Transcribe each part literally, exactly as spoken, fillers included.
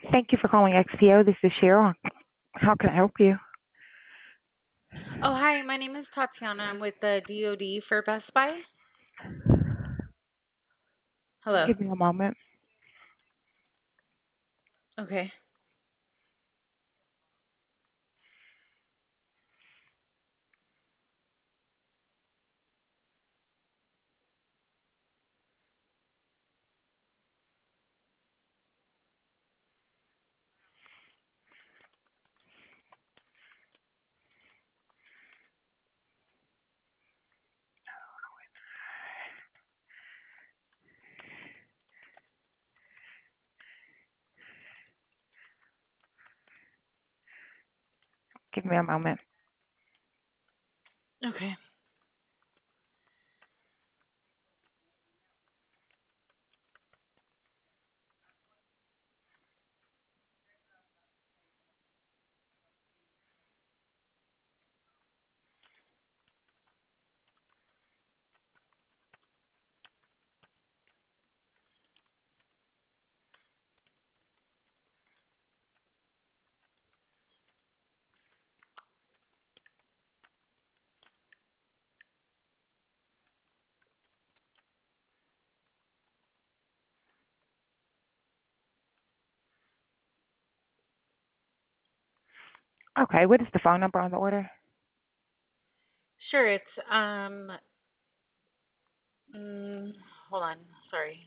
Thank you for calling X P O. This is Cheryl. How can I help you? Oh, hi. My name is Tatiana. I'm with the D O D for Best Buy. Hello. Give me a moment. Okay. Give me a moment. Okay. Okay, what is the phone number on the order? Sure. It's um. Mm, hold on. Sorry.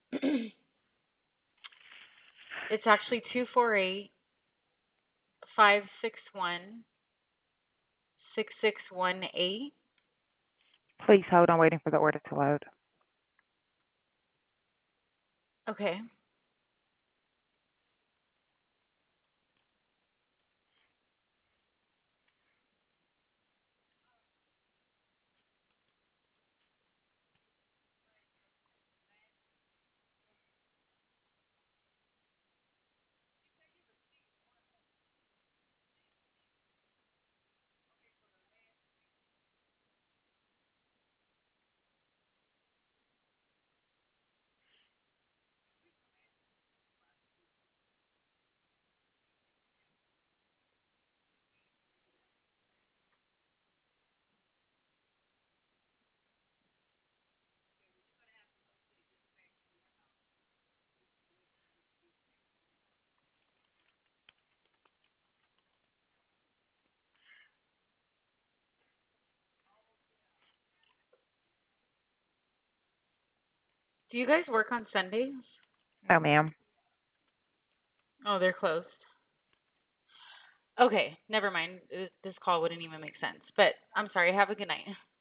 It's actually two four eight five six one six six one eight. Please hold on, waiting for the order to load. Okay. Do you guys work on Sundays? No, ma'am. Oh, they're closed. Okay. Never mind. Uh, This call wouldn't even make sense. But I'm sorry. Have a good night.